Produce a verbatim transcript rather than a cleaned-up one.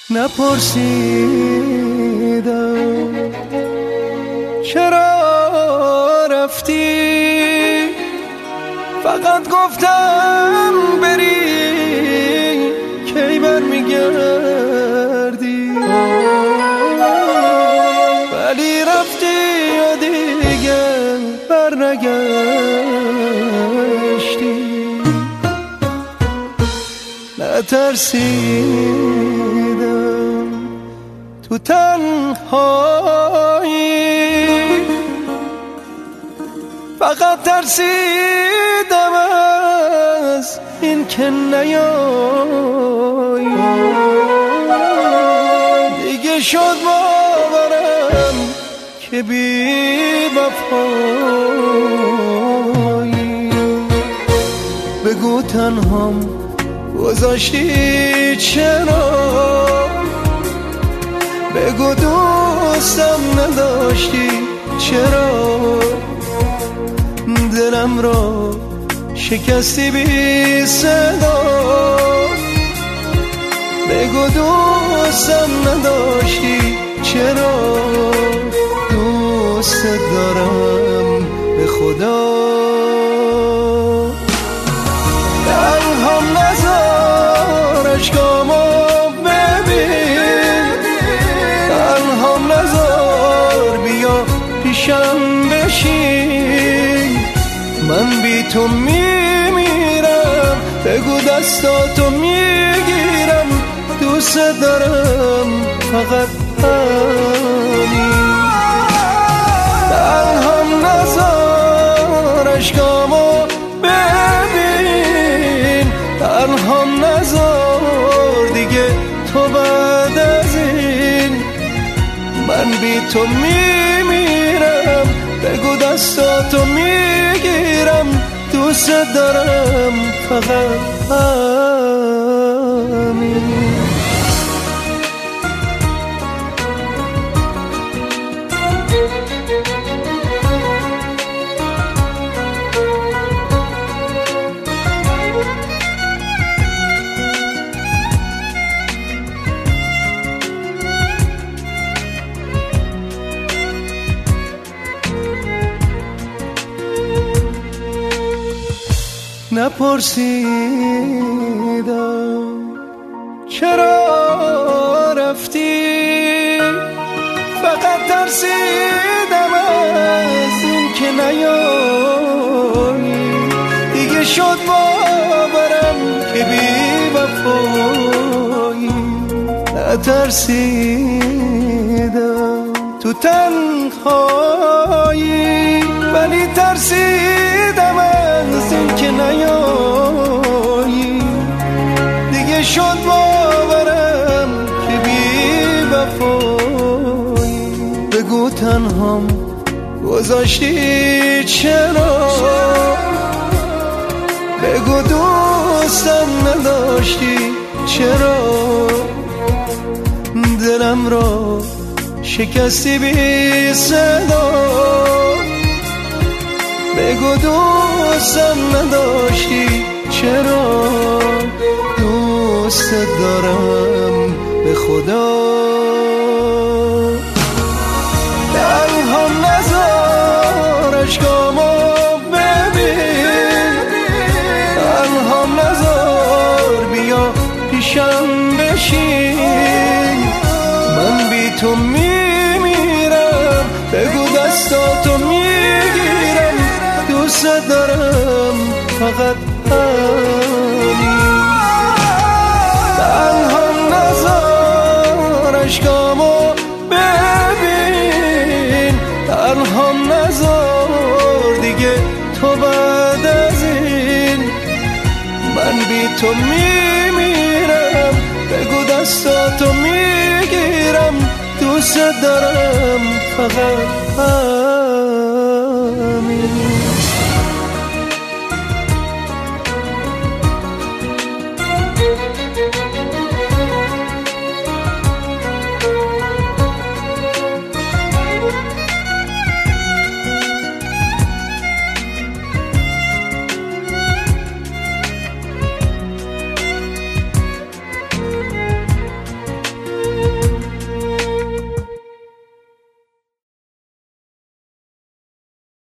نپرسیدم چرا رفتی، فقط گفتم بری کی برمیگردی، ولی رفتی و دیگه برنگشتی. نترسیدم تو تنهایی، فقط ترسیدم از این که نیایی. دیگه شد باورم که بی وفایی. بگو تنهام گذاشتی چرا، بگو دوستم نداشتی چرا، دلم را شکستی بی صدا. بگو دوستم نداشتی چرا، دوست دارم به خدا. تنهام نذار اشکامو ببین، تنهام نذار بیا پیشم بشین. من بی تو میمیرم، بگو دستاتو میگیرم، دوست دارم فقط همین. تنهام نذار اشکامو ببین، تنهام نذار دیگه تو بعد از این. من بی تو میمیرم، بگو دستاتو میگیرم، دوست دارم فقط همین. نپرسیدم چرا رفتی، فقط ترسیدم از این که نیایی. دیگه شد باورم که بی وفایی. نترسیدم تو تنهایی، ولی ترسیدم از این که نیایی. دیگه شد باورم که بی وفایی. بگو تنهام گذاشتی چرا، بگو دوستم نداشتی چرا، دلم را شکستی بی صدا. بگو دوستم نداشتی چرا، دوست دارم به خدا. تنهام نذار اشکامو ببین، تنهام نذار بیا پیشم بشین. من بی تو میمیرم، بگو دستاتو میگیرم، دوست دارم فقط همین. تنهام نذار اشکامو ببین، تنهام نذار دیگه تو بعد از این. من بی تو میمیرم، بگو دستاتو میگیرم، دوست دارم فقط